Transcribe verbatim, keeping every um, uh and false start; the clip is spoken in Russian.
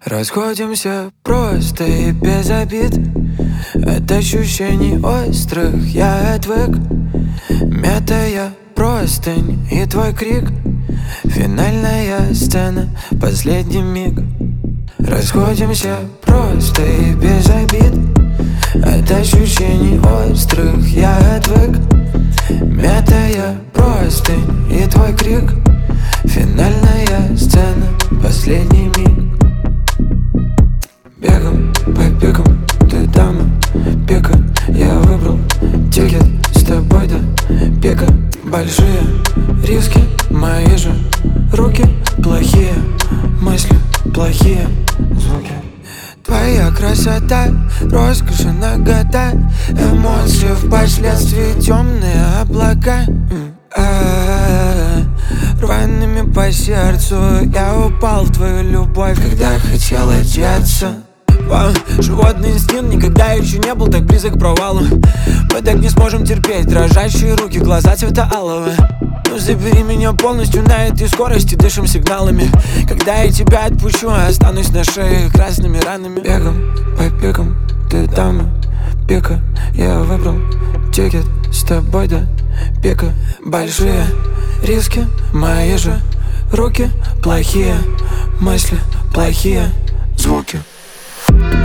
Расходимся просто и без обид. От ощущений острых я отвык. Мятая простынь и твой крик. Финальная сцена, последний миг. Расходимся просто и без обид. От ощущений острых я отвык. Мятая простынь и твой крик. Финальная сцена, последний миг. Бегом по пикам, ты дама, пика. Я выбрал тикет с тобой до пика. Большие риски, мои же руки. Плохие мысли, плохие звуки. Твоя красота, роскошь и нагота. Эмоции впоследствии темные облака. Рваными по сердцу я упал в твою любовь, когда хотел одеться. Вау, животный инстинкт никогда еще не был так близок к провалу. Мы так не сможем терпеть, дрожащие руки, глаза цвета алого. Ну забери меня полностью на этой скорости, дышим сигналами. Когда я тебя отпущу, останусь на шее красными ранами. Бегом по пикам, ты дама, пика. Я выбрал тикет с тобой до пика. Большие риски, мои же руки. Плохие мысли, плохие звуки.